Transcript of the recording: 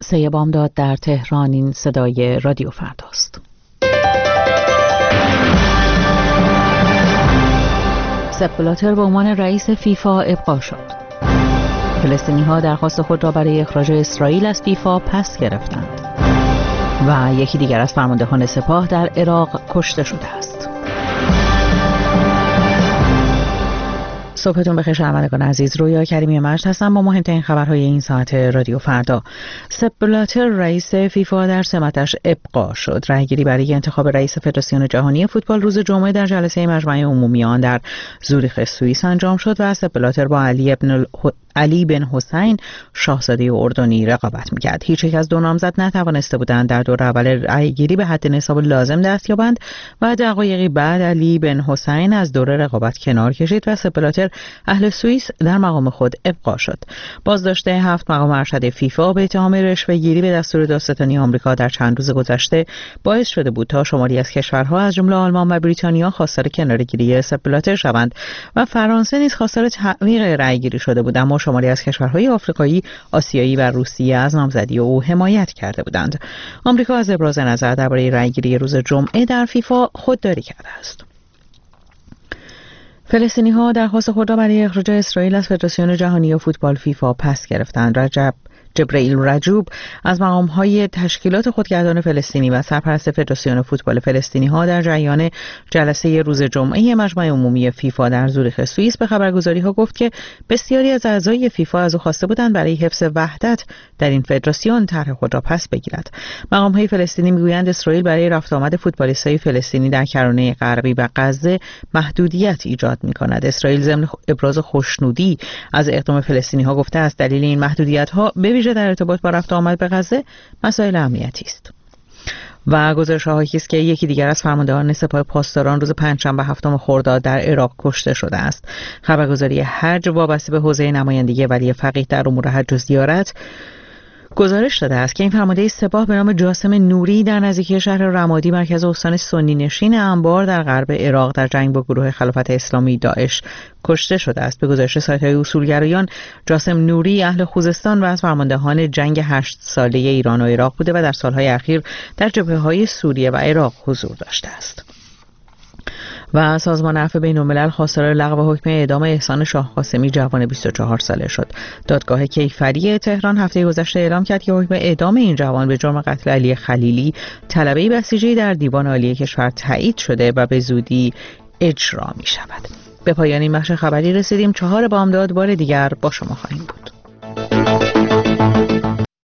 3 بامداد در تهران. این صدای رادیو فرداست. سپ بلاتر به عنوان رئیس فیفا ابقا شد. فلسطینی‌ها درخواست خود را برای اخراج اسرائیل از فیفا پس گرفتند و یکی دیگر از فرماندهان سپاه در عراق کشته شده است. صبحتون بخیر شنوندگان عزیز. رویا کریمی مجد هستم با مهمترین خبرهای این ساعت رادیو فردا. سپ بلاتر رئیس فیفا در سمتش ابقا شد. رأیگیری برای انتخاب رئیس فدراسیون جهانی فوتبال روز جمعه در جلسه مجمع عمومی آن در زوریخ سوئیس انجام شد و سپ بلاتر با علی بن حسین شاهزاده اردنی رقابت می‌کرد. هیچ یک از دو نامزد نتوانسته بودند در دور اول رأیگیری به حد نصاب لازم دست یابند و دقایقی بعد علی بن حسین از دور رقابت کنار کشید و سپ بلاتر اهل سوئیس در مقام خود ابقا شد. بازداشت 7 مقام ارشد فیفا به اتهام رشوه‌گیری به دستور دادستانی آمریکا در چند روز گذشته باعث شده بود تا شماری از کشورها از جمله آلمان و بریتانیا خواستار کناره‌گیری سپ بلاتر شوند و فرانسه نیز خواستار تعویق رأیگیری شده بود، اما شماری از کشورهای آفریقایی، آسیایی و روسیه از نامزدی او حمایت کرده بودند. آمریکا از ابراز نظر درباره رأیگیری روز جمعه در فیفا خودداری کرده است. فلسطینی‌ها درخواست خود را برای اخراج اسرائیل از فدراسیون جهانی فوتبال فیفا پس گرفتند. جبرئیل رجوب از مقام‌های تشکیلات خودگردان فلسطینی و سرپرست فدراسیون فوتبال فلسطینی‌ها در جریان جلسه روز جمعه مجمع عمومی فیفا در زوریخ سوئیس به خبرگزاری‌ها گفت که بسیاری از اعضای فیفا از او خواسته بودند برای حفظ وحدت در این فدراسیون طرح خود را پس بگیرد. مقام‌های فلسطینی می‌گویند اسرائیل برای رفت آمد فوتبالیست‌های فلسطینی در کرانه غربی و غزه محدودیت ایجاد می‌کند. اسرائیل ضمن ابراز خوشنودی از اقدام فلسطینی‌ها گفته است دلیل این محدودیت‌ها در ارتباط با رفت آمد به غزه مسائل امنیتی است. و گزارش‌هایی است که یکی دیگر از فرماندهان سپاه پاسداران روز پنجشنبه 7 خرداد در عراق کشته شده است. خبرگزاری حج وابسته به حوزه نمایندگی ولی فقیه در امور حج و زیارت گزارش داده است که این فرمانده سپاه به نام جاسم نوری در نزدیکی شهر رمادی مرکز استان سنی نشین انبار در غرب عراق در جنگ با گروه خلافت اسلامی داعش کشته شده است. به گزارش سایت‌های اصولگرایان، جاسم نوری اهل خوزستان و از فرماندهان جنگ 8 ساله ایران و عراق بوده و در سالهای اخیر در جبهه‌های سوریه و عراق حضور داشته است. و سازمان عفو بین‌الملل خواستار لغو حکم اعدام احسان شاه قاسمی جوان 24 ساله شد. دادگاه کیفری تهران هفته گذشته اعلام کرد که حکم اعدام این جوان به جرم قتل علی خلیلی طلبه بسیجی در دیوان عالی کشور تایید شده و به زودی اجرا می شود. به پایان این بخش خبری رسیدیم. 4 بامداد بار دیگر با شما خواهیم بود.